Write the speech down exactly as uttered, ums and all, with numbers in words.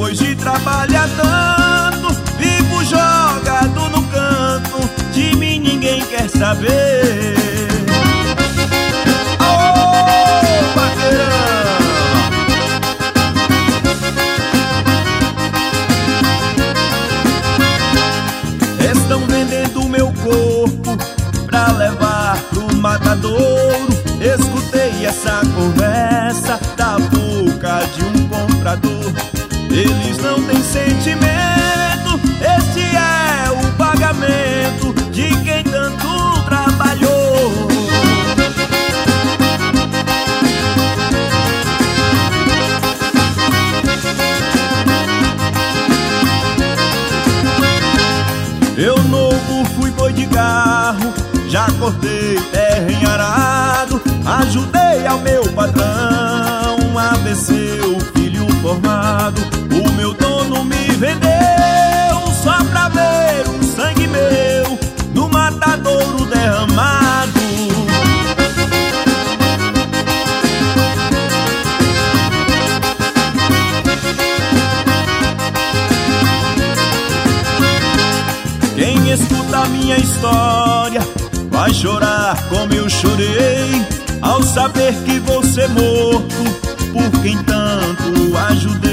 Depois de trabalhar tanto, vivo jogado no canto, de mim ninguém quer saber. Ô, paquerão! Estão vendendo meu corpo pra levar pro matadouro. Escutei essa conversa da boca de um comprador. Eles não têm sentimento, este é o pagamento de quem tanto trabalhou. Eu novo fui boi de carro, já cortei terra em arado, ajudei ao meu patrão a ver seu filho formado. O meu dono me vendeu só pra ver um sangue meu no matadouro derramado. Quem escuta a minha história vai chorar como eu chorei ao saber que vou ser morto por quem tanto ajudei.